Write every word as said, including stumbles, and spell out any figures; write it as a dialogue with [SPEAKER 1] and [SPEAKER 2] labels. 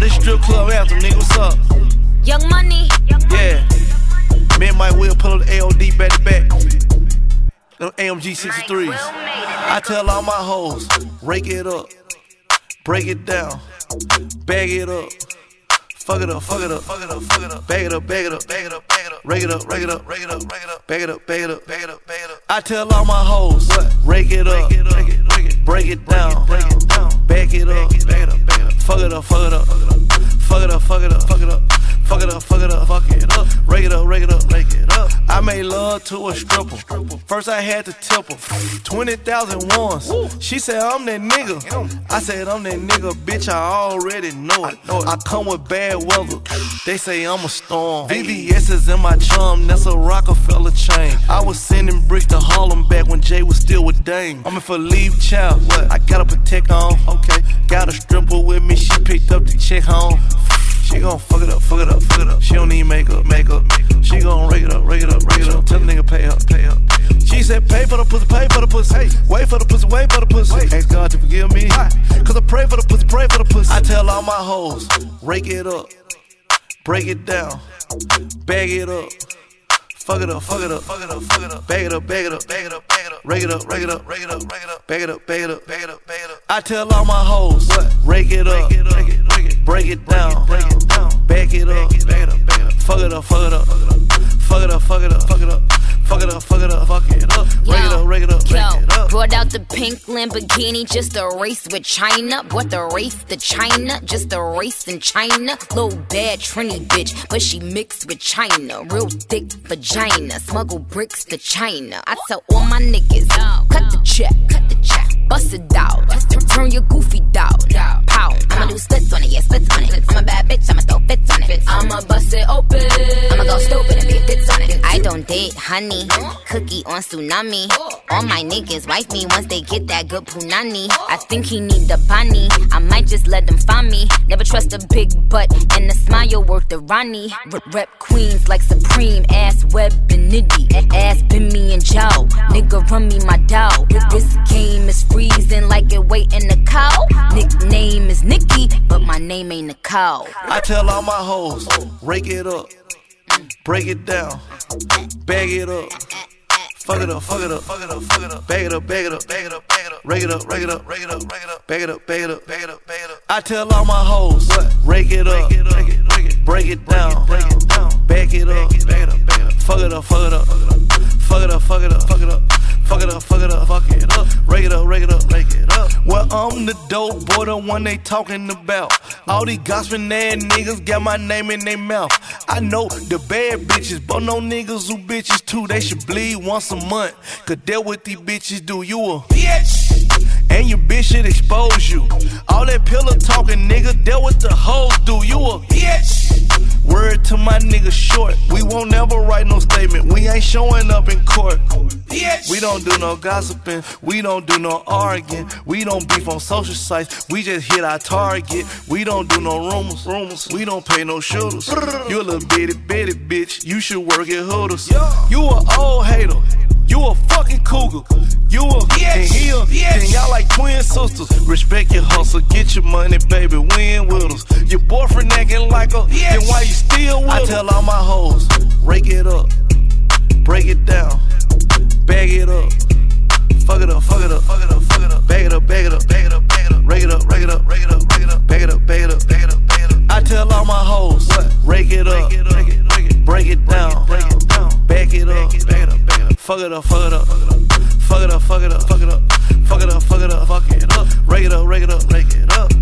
[SPEAKER 1] this strip club anthem, nigga, what's up?
[SPEAKER 2] Young Money.
[SPEAKER 1] Yeah. Me and Mike Will pull up the A O D back to back. Them A M G sixty-threes. I tell all my hoes, rake it up, break it down, bag it up. Fuck it up, fuck it up, fuck it up, fuck it up, bag it up, bag it up, bag it up, bag it up, rake it up, rake it up, rake it up, rake it up, bag it up, bag it up, bag it up, bag it up. I tell all my hoes, rake it up, break it down, bag it up, bag it up, bag it up, fuck it up, fuck it up, fuck it up, fuck it up, fuck it up, fuck it up, fuck it up, fuck it up, rake it up, rake it up, rake it up. I made love to a stripper. First I had to tip her twenty thousand ones. She said I'm that nigga. I said I'm that nigga, bitch. I already know it. I come with bad weather. They say I'm a storm. V V S is in my chum. That's a Rockefeller chain. I was sending bricks to Harlem back when Jay was still with Dame. I'm in for leave child. What? I got a protect on. Okay. Got a stripper with me. She picked up the check home. She gon' fuck it up, fuck it up, fuck it up. She don't need makeup, makeup. She gon' rake it up, rake it up, rake it up. Tell the nigga pay up, pay up. She said pay for the pussy, pay for the pussy. Hey, wait for the pussy, wait for the pussy. Ask God to forgive me. Cause I pray for the pussy, pray for the pussy. I tell all my hoes, rake it up, break it down, bag it up. Fuck it up, fuck it up, fuck it up, fuck it up. Bag it up, bag it up, bag it up, bag it up. Rake it up, rake it up, rake it up, rake it up. Bag it up, bag it up, bag it up, bag it up. I tell all my hoes, rake it up, break it down, bag it up, bag it up, bag it up. Fuck it up, fuck it up, fuck it up, fuck it up, fuck it up. Fuck it up, fuck it up, fuck it up. Rake it up, rake it up, rake it up.
[SPEAKER 2] Brought out the pink Lamborghini just a race with China. Bought the race to China, just a race in China. Little bad Trini bitch, but she mixed with China. Real thick vagina, smuggle bricks to China. I tell all my niggas, cut the check, cut the check, bust it out, turn your goofy dog, pow. I'ma do splits on it, yeah, splits on it. I'm a bad bitch, I'ma throw fits on it. I'ma bust it open, I'ma go stupid and be fits on it. I don't date honey, cookie on tsunami. All my niggas wife me once they get that good punani. I think he need the bunny, I might just let them find me. Never trust a big butt and a smile worth the Ronnie. Rep queens like Supreme, ass web and nitty. Ass been me and Joe, nigga run me my dough. This game is freezing like it waiting the cow. Nickname is Nikki, but my name ain't Nicole.
[SPEAKER 1] I tell all my hoes, rake it up, break it down, bag it up. Fuck it up, fuck it up, fuck it up, fuck it up. Bag it up, bag it up, bag it up, bag it up. Rake it up, rake it up, rake it up, rake it up. Bag it up, bag it up, bag it up, bag it up. I tell all my hoes, rake it up, break it down, bag it up, bag it up, bag it up. Fuck it up, fuck it up, fuck it up, fuck it up, fuck it up. Fuck it up, fuck it up, fuck it up. Rake it up, rake it up, rake it up. Well, I'm the dope boy, the one they talking about. All these gossiping ass niggas got my name in their mouth. I know the bad bitches, but no niggas who bitches too. They should bleed once a month, cause that what these bitches do. You a bitch, and your bitch should expose you. All that pillow talking, nigga, that what the hoes do. You a bitch. Word to my nigga Short, we won't never write no statement. We ain't showing up in court. Bitch. We don't do no gossiping, we don't do no arguing. We don't beef on social sites, we just hit our target. We don't do no rumors, rumors. We don't pay no shooters. You a little bitty bitty bitch, you should work at Hooters. You a old hater, you a fucking cougar. You a yes, and he a yes. Then y'all like twin sisters. Respect your hustle, get your money, baby, win with us. Your boyfriend acting like a, yes. Then why you still with I us? Tell all my hoes, rake it up, break it down, bag it up. Fuck it up, fuck it up, fuck it up, fuck it up. Bag it up, bag it up, bag it up, bag it up. Rake it up, rake it up, rake it up, rake it up. Bag it up, bag it up, bag it up, bag it up. I tell all my hoes, rake it up, break it down, bag it up, bag it up, bag it up. Fuck it up, fuck it up, fuck it up, fuck it up, fuck it up, fuck it up, fuck it up, fuck it up. Rake it up, rake it up, rake it up.